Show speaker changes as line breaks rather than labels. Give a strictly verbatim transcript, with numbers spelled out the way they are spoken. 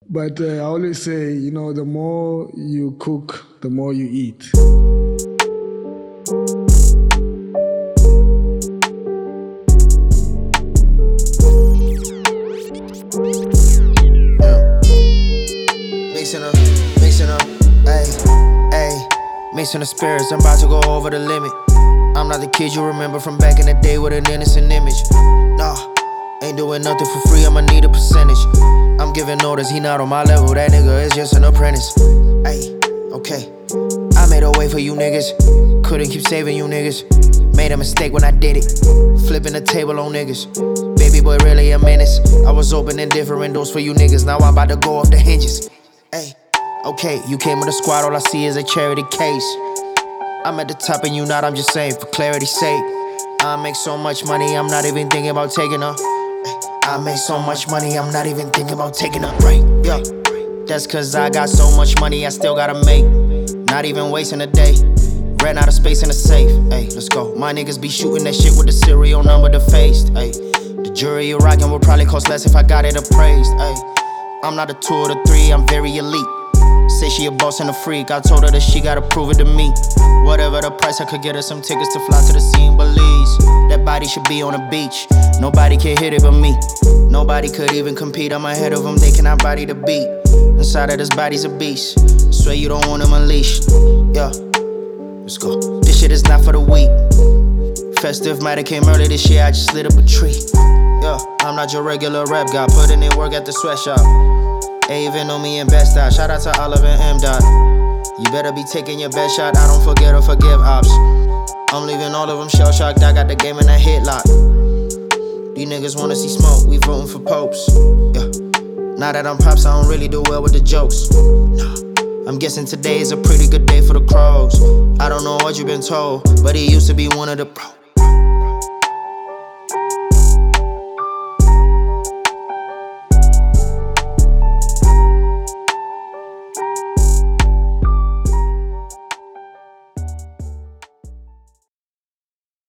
But uh, I always say, you know, the more you cook, the more you eat.
Mixing up, mixing up, ayy, ayy. Mixing the spirits, I'm about to go over the limit. I'm not the kid you remember from back in the day with an innocent image. Nah, ain't doing nothing for free, I'ma need a percentage. I'm giving orders, he not on my level, that nigga is just an apprentice. Ayy, okay, I made a way for you niggas. Couldn't keep saving you niggas. Made a mistake when I did it, flipping the table on niggas. Baby boy really a menace. I was opening different doors for you niggas, now I'm about to go off the hinges. Ayy, okay, you came with a squad, all I see is a charity case. I'm at the top and you not, I'm just saying for clarity's sake. I make so much money, I'm not even thinking about taking a I make so much money, I'm not even thinking about taking a break. Yeah, that's cause I got so much money, I still gotta make. Not even wasting a day. Ran out of space in the safe. Ayy, let's go. My niggas be shooting that shit with the serial number defaced. Ayy, the jury you rockin' would probably cost less if I got it appraised. Ayy, I'm not a two or the three, I'm very elite. Say she a boss and a freak, I told her that she gotta prove it to me. Whatever the price, I could get her some tickets to fly to the scene. Belize, that body should be on a beach. Nobody can hit it but me. Nobody could even compete, I'm ahead of them, they cannot body the beat. Inside of this body's a beast, swear you don't want him unleashed. Yeah, let's go. This shit is not for the weak. Festive might have came early this year, I just lit up a tree. Yeah, I'm not your regular rap guy, putting in work at the sweatshop. They even know me in best style, shout out to Oliver and M. Dot. You better be taking your best shot, I don't forget or forgive ops. I'm leaving all of them shell shocked, I got the game in a headlock. These niggas wanna see smoke, we voting for popes. Yeah, now that I'm pops, I don't really do well with the jokes. Nah, I'm guessing today is a pretty good day for the crows. I don't know what you've been told, but he used to be one of the pros.